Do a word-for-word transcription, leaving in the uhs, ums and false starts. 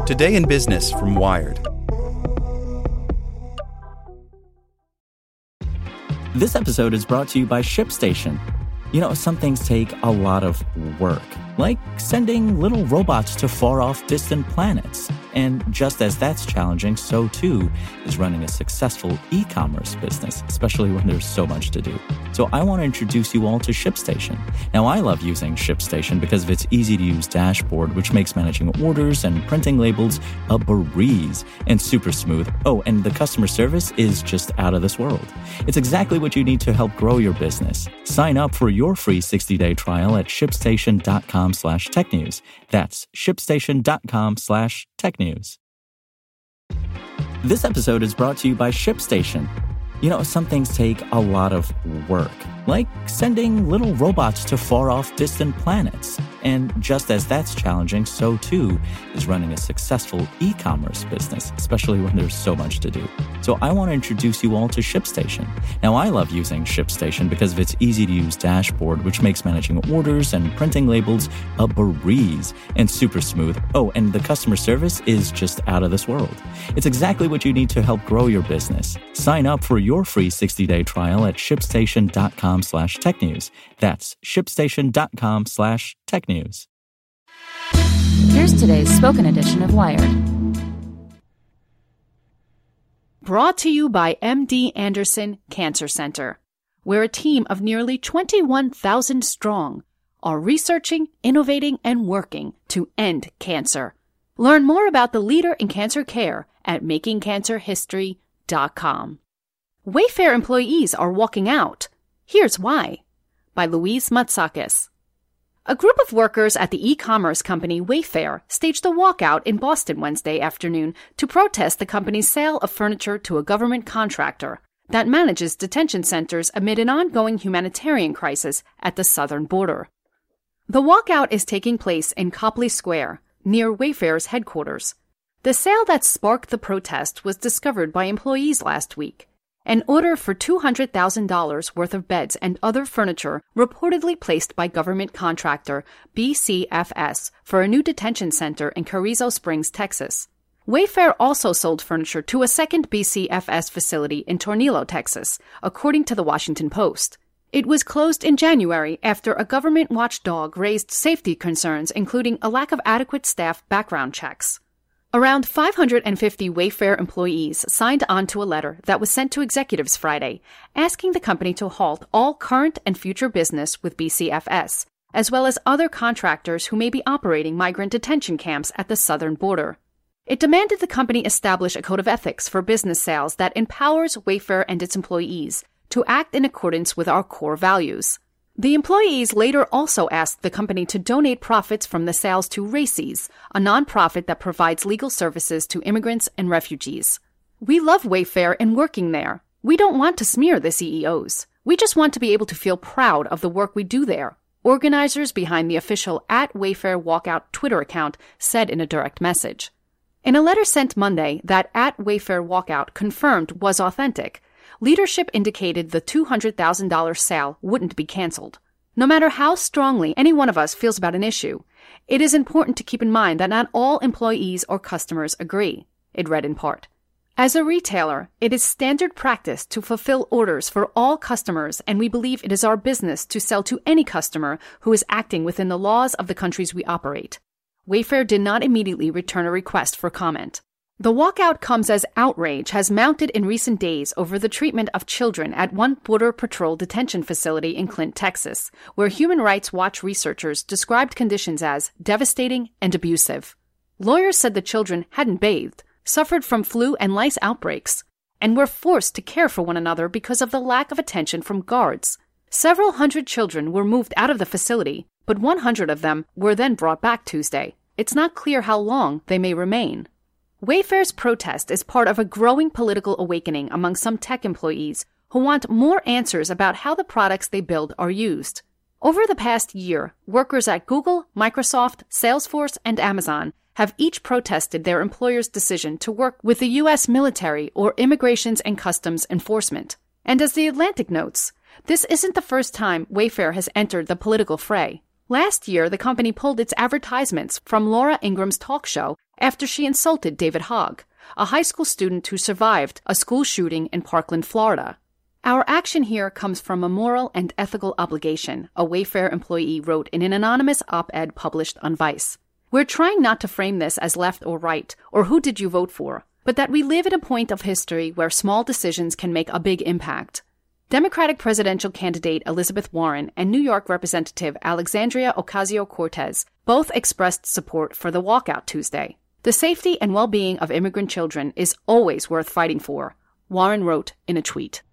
Today in Business from Wired. This episode is brought to you by ShipStation. You know, some things take a lot of work, like sending little robots to far-off distant planets. And just as that's challenging, so too is running a successful e-commerce business, especially when there's so much to do. So I want to introduce you all to ShipStation. Now, I love using ShipStation because of its easy-to-use dashboard, which makes managing orders and printing labels a breeze and super smooth. Oh, and the customer service is just out of this world. It's exactly what you need to help grow your business. Sign up for your free sixty-day trial at shipstation.com slash tech news. That's shipstation.com slash tech news. This episode is brought to you by ShipStation. You know, some things take a lot of work, like sending little robots to far-off distant planets. And just as that's challenging, so too is running a successful e-commerce business, especially when there's so much to do. So I want to introduce you all to ShipStation. Now, I love using ShipStation because of its easy-to-use dashboard, which makes managing orders and printing labels a breeze and super smooth. Oh, and the customer service is just out of this world. It's exactly what you need to help grow your business. Sign up for your free sixty-day trial at shipstation.com slash tech news. That's shipstation.com slash tech news. Here's today's spoken edition of Wired. Brought to you by M D Anderson Cancer Center, where a team of nearly twenty-one thousand strong are researching, innovating, and working to end cancer. Learn more about the leader in cancer care at making cancer history dot com. Wayfair employees are walking out. Here's why. By Louise Matsakis. A group of workers at the e-commerce company Wayfair staged a walkout in Boston Wednesday afternoon to protest the company's sale of furniture to a government contractor that manages detention centers amid an ongoing humanitarian crisis at the southern border. The walkout is taking place in Copley Square, near Wayfair's headquarters. The sale that sparked the protest was discovered by employees last week. An order for two hundred thousand dollars worth of beds and other furniture reportedly placed by government contractor B C F S for a new detention center in Carrizo Springs, Texas. Wayfair also sold furniture to a second B C F S facility in Tornillo, Texas, according to the Washington Post. It was closed in January after a government watchdog raised safety concerns, including a lack of adequate staff background checks. Around five hundred fifty Wayfair employees signed on to a letter that was sent to executives Friday, asking the company to halt all current and future business with B C F S, as well as other contractors who may be operating migrant detention camps at the southern border. It demanded the company establish a code of ethics for business sales that empowers Wayfair and its employees to act in accordance with our core values. The employees later also asked the company to donate profits from the sales to RACES, a nonprofit that provides legal services to immigrants and refugees. We love Wayfair and working there. We don't want to smear the C E Os. We just want to be able to feel proud of the work we do there, organizers behind the official at Wayfair Walkout Twitter account said in a direct message. In a letter sent Monday that at Wayfair Walkout confirmed was authentic, leadership indicated the two hundred thousand dollars sale wouldn't be canceled. No matter how strongly any one of us feels about an issue, it is important to keep in mind that not all employees or customers agree, it read in part. As a retailer, it is standard practice to fulfill orders for all customers, and we believe it is our business to sell to any customer who is acting within the laws of the countries we operate. Wayfair did not immediately return a request for comment. The walkout comes as outrage has mounted in recent days over the treatment of children at one Border Patrol detention facility in Clint, Texas, where Human Rights Watch researchers described conditions as devastating and abusive. Lawyers said the children hadn't bathed, suffered from flu and lice outbreaks, and were forced to care for one another because of the lack of attention from guards. Several hundred children were moved out of the facility, but one hundred of them were then brought back Tuesday. It's not clear how long they may remain. Wayfair's protest is part of a growing political awakening among some tech employees who want more answers about how the products they build are used. Over the past year, workers at Google, Microsoft, Salesforce, and Amazon have each protested their employer's decision to work with the U S military or Immigrations and Customs Enforcement. And as The Atlantic notes, this isn't the first time Wayfair has entered the political fray. Last year, the company pulled its advertisements from Laura Ingram's talk show after she insulted David Hogg, a high school student who survived a school shooting in Parkland, Florida. Our action here comes from a moral and ethical obligation, a Wayfair employee wrote in an anonymous op-ed published on Vice. We're trying not to frame this as left or right, or who did you vote for, but that we live at a point of history where small decisions can make a big impact. Democratic presidential candidate Elizabeth Warren and New York Representative Alexandria Ocasio-Cortez both expressed support for the walkout Tuesday. The safety and well-being of immigrant children is always worth fighting for, Warren wrote in a tweet.